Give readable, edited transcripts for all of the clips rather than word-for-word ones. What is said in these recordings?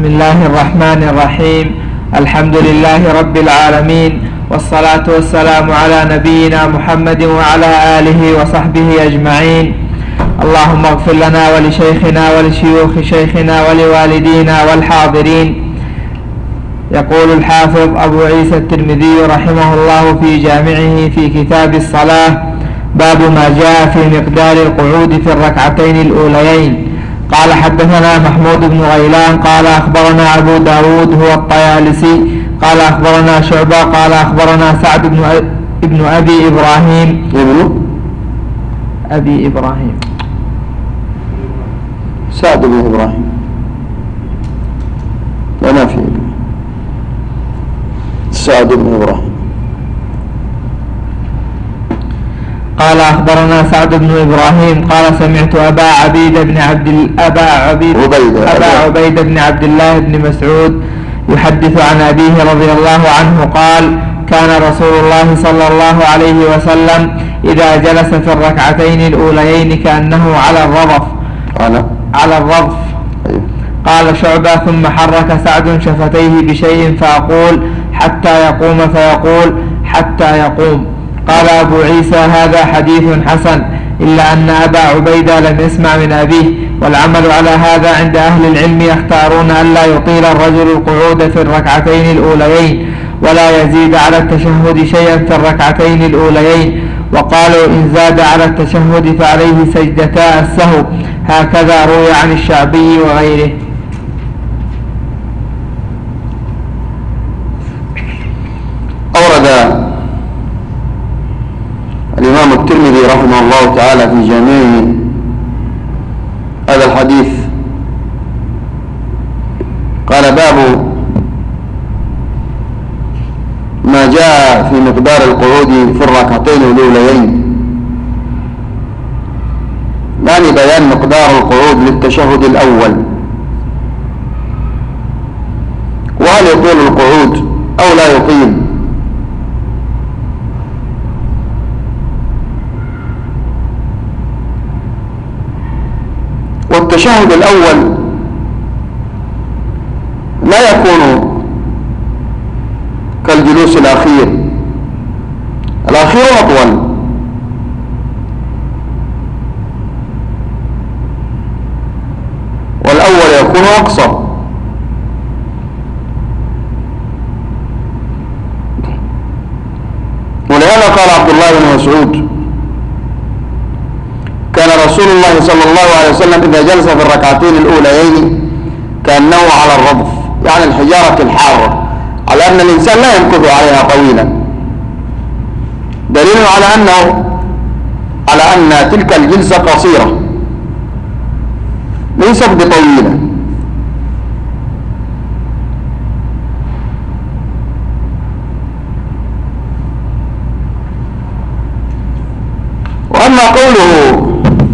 بسم الله الرحمن الرحيم. الحمد لله رب العالمين، والصلاة والسلام على نبينا محمد وعلى آله وصحبه أجمعين. اللهم اغفر لنا ولشيخنا ولشيوخ شيخنا ولوالدينا والحاضرين. يقول الحافظ أبو عيسى الترمذي رحمه الله في جامعه في كتاب الصلاة: باب ما جاء في مقدار القعود في الركعتين الأوليين. قال: حدثنا محمود بن غيلان قال أخبرنا أبو داود هو الطيالسي قال أخبرنا شعبة قال أخبرنا سعد بن أبي إبراهيم سعد بن إبراهيم لا في سعد بن إبراهيم قال أخبرنا سعد بن إبراهيم قال سمعت أبا عبيد بن عبد الله بن مسعود يحدث عن أبيه رضي الله عنه قال: كان رسول الله صلى الله عليه وسلم إذا جلس في الركعتين الأوليين كأنه على الرضف. قال شعبة: ثم حرك سعد شفتيه بشيء فأقول حتى يقوم فيقول حتى يقوم. قال أبو عيسى: هذا حديث حسن، إلا أن أبا عبيدة لم يسمع من أبيه، والعمل على هذا عند أهل العلم يختارون ألا يطيل الرجل القعود في الركعتين الأوليين ولا يزيد على التشهد شيئا في الركعتين الأوليين، وقالوا إن زاد على التشهد فعليه سجدتا السهو، هكذا روي عن الشعبي وغيره. أورد الإمام الترمذي رحمه الله تعالى في جامعه هذا الحديث. قال: باب ما جاء في مقدار القعود في الركعتين الأوليين، يعني بيان مقدار القعود للتشهد الأول، وهل يطول القعود أو لا يطيل. والتشهد الأول لا يكون كالجلوس الأخير أطول، والأول يكون أقصر. ولهذا قال عبد الله بن مسعود: كان رسول الله صلى الله عليه وسلم إذا جلس في الركعتين الأوليين كأنه على الرضف، يعني الحجارة الحارة، على أن الإنسان لا يمكث عليها طويلا، دليل على أن تلك الجلسة قصيرة ليست بطويلة. وأما قوله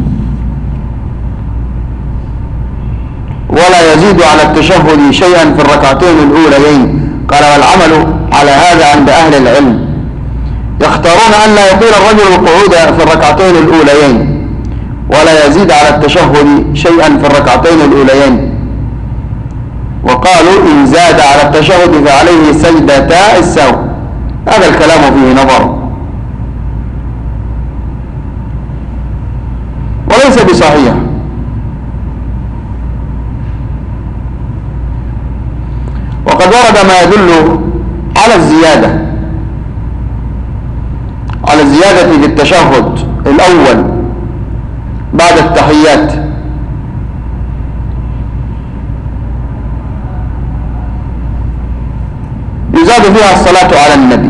ولا يزيد على التشهد شيئا في الركعتين الأوليين، قال: والعمل على هذا عند أهل العلم يختارون أن لا يطيل الرجل القعود في الركعتين الأوليين ولا يزيد على التشهد شيئا في الركعتين الأوليين، وقالوا إن زاد على التشهد فعليه سجدتا السهو. هذا الكلام فيه نظر وليس بصحيح، وقد ورد ما يدل على الزيادة في التشهد الأول بعد التحيات، يزاد فيها الصلاة على النبي،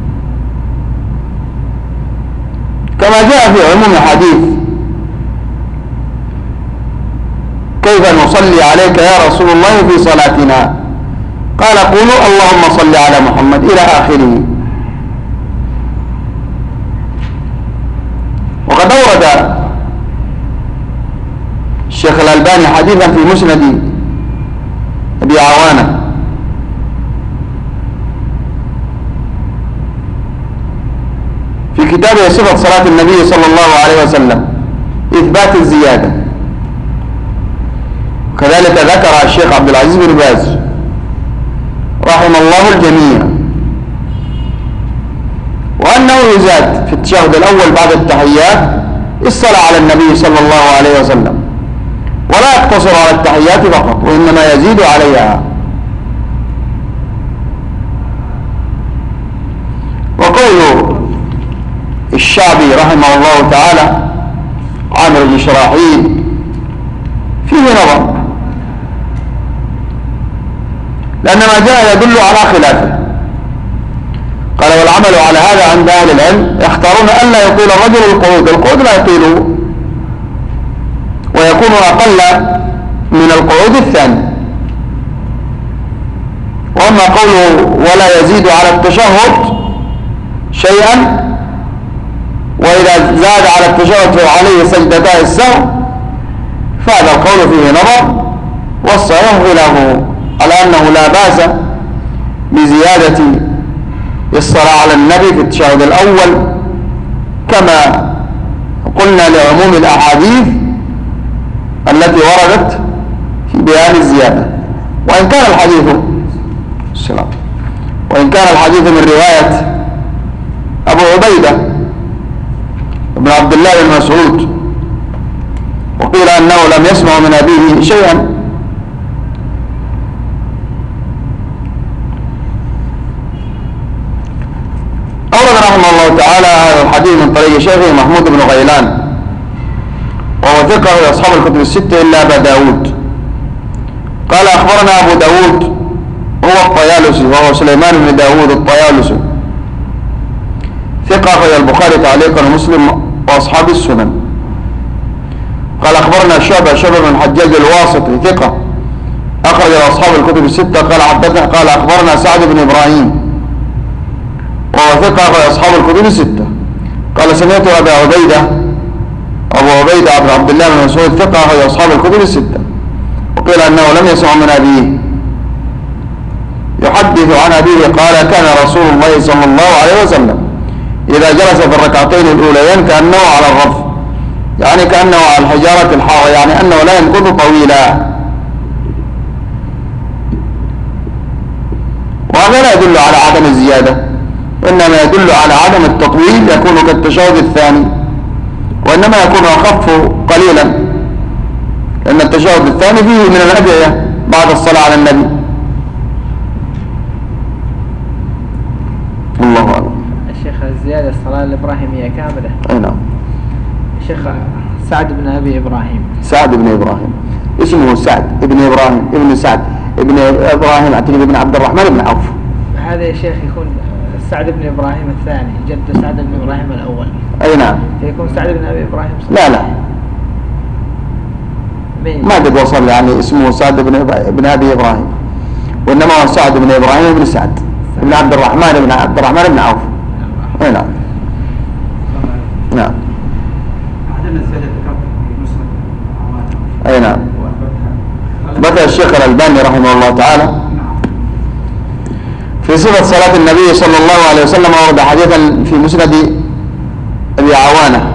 كما جاء في عموم حديث: كيف نصلي عليك يا رسول الله في صلاتنا؟ قال: قولوا اللهم صل على محمد إلى آخره. وقد أورد الشيخ الألباني حديثا في مسند أبي عوانة في كتابه صفة صلاة النبي صلى الله عليه وسلم إثبات الزيادة، وكذلك ذكر الشيخ عبد العزيز بن باز رحم الله الجميع، وأنه يزاد في التشهد الأول بعد التحيات الصلاة على النبي صلى الله عليه وسلم، ولا يقتصر على التحيات فقط، وإنما يزيد عليها. وقول الشعبي رحمه الله تعالى عامر بن شراحيل فيه نظر، لأن ما جاء يدل على خلافه. قال: والعمل على هذا عند أهل العلم يختارون ألا يطيل الرجل القعود لا يطيله، ويكون أقل من القعود الثاني. وأما قوله ولا يزيد على التشهد شيئا، وإذا زاد على التشهد فعليه سجدتا السهو، فهذا القول فيه نظر، والصحيح خلافه على أنه لا بأس بزيادة الصلاة على النبي في التشهد الأول، كما قلنا لعموم الأحاديث التي وردت في بيان الزيادة. وإن كان الحديث من رواية أبو عبيدة بن عبد الله بن مسعود، وقيل أنه لم يسمع من أبيه شيئا. أورد رحمه الله تعالى هذا الحديث من طريق شيخه محمود بن غيلان، وهو ثقة لأصحاب الكتب الستة إلا أبا داود. قال: أخبرنا أبو داود هو الطيالسي، وهو سليمان بن داود الطيالسي، ثقة أخرج البخاري تعليقا ومسلم وأصحاب السنن. قال: أخبرنا شعبة بن الحجاج الواسطي، ثقة أخرج أصحاب الكتب الستة. قال: أخبرنا سعد بن إبراهيم، وهو ثقة أخرج أصحاب الكتب الستة. قال: سمعت أبو عبيدة عبد الله بن مسعود، ثقة أخرج أصحاب الكتب الستة. وقيل أنه لم يسمع من أبيه، يحدث عن أبيه قال: كان رسول الله صلى الله عليه وسلم إذا جلس في الركعتين الأوليين كأنه على الرف، يعني كأنه على الحجارة الحارة، يعني أنه لا يمكث طويلا. وهذا لا يدل على عدم الزيادة، وإنما يدل على عدم التطويل، يكون كالتشهد الثاني، وإنما يكون أخف قليلا، لأن التشهد الثاني فيه من الأدعية بعد الصلاة على النبي. الله أعلم. الشيخ الزيادة الصلاة الإبراهيمية كاملة. أي نعم. الشيخ سعد بن أبي إبراهيم. سعد بن إبراهيم اسمه سعد ابن إبراهيم ابن سعد ابن إبراهيم أعتقد بن عبد الرحمن بن عوف. هذا يا شيخ يكون سعد بن إبراهيم الثاني جد سعد بن إبراهيم الأول. أي نعم. فيكون سعد بن أبي إبراهيم لا ما قد وصل، يعني اسمه سعد بن أبي إبراهيم، وإنما هو سعد بن إبراهيم بن سعد بن عبد الرحمن بن عوف. أي نعم. نعم. أي نعم. بدأ الشيخ الألباني رحمه الله تعالى في صفة صلاة النبي صلى الله عليه وسلم، ورد حديثا في مسند أبي عوانة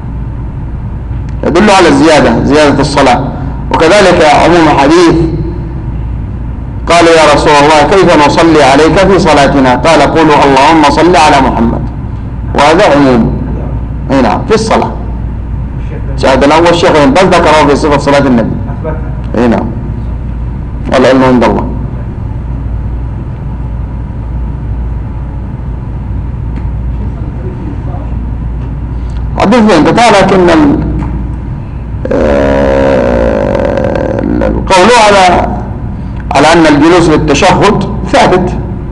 يدل على زيادة الصلاة. وكذلك عموم حديث قال: يا رسول الله كيف نصلي عليك في صلاتنا؟ قال: قولوا اللهم صل على محمد. وهذا عموم. اي نعم في الصلاة. شاهد الأول الشيخ بس ذكره في صفة صلاة النبي. اي نعم. العلم عند الله. حديث انقطاع، لكن القول على أن الجلوس للتشهد ثابت،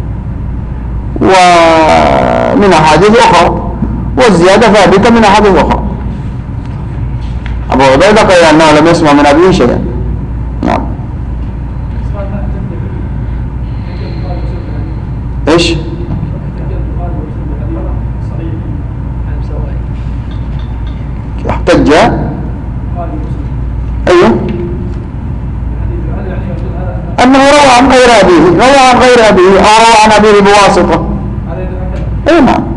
ومن أحاديث أخرى، والزيادة ثابتة من أحاديث أخرى. أبو عبيدة قال أنه لم يسمع من أبيه شيئا. نعم. إيش؟ احتج. أيوه. أنه روى عن غير أبيه، أو روى عن أبيه بواسطة. أي نعم.